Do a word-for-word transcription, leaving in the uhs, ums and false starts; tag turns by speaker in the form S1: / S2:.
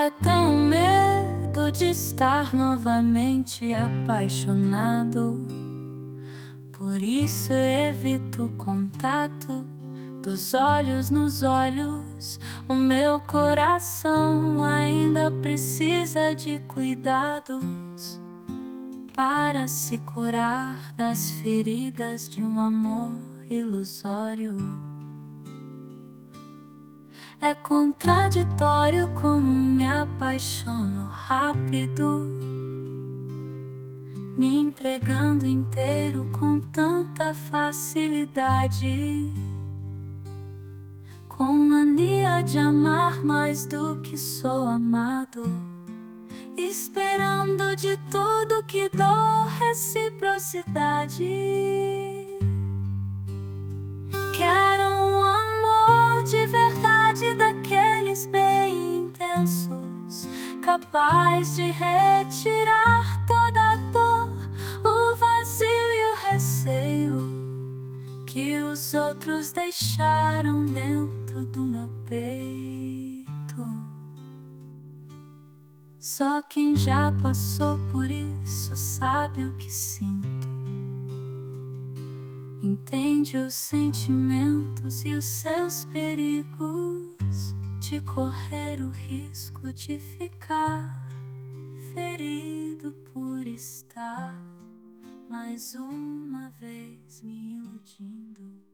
S1: Ai, tenho medo de estar novamente apaixonado. Por isso eu evito o contato dos olhos nos olhos. O meu coração ainda precisa de cuidados para se curar das feridas de um amor ilusório. É contraditório como me apaixono rápido, me entregando inteiro com tanta facilidade, com mania de amar mais do que sou amado, esperando de tudo que dou reciprocidade. Quero um amor de verdade, daqueles bem intensos, capaz de retirar toda a dor, o vazio e o receio que os outros deixaram dentro do meu peito. Só quem já passou por isso sabe o que sinto, entende os sentimentos e os seus perigos de correr o risco de ficar ferido por estar mais uma vez me iludindo.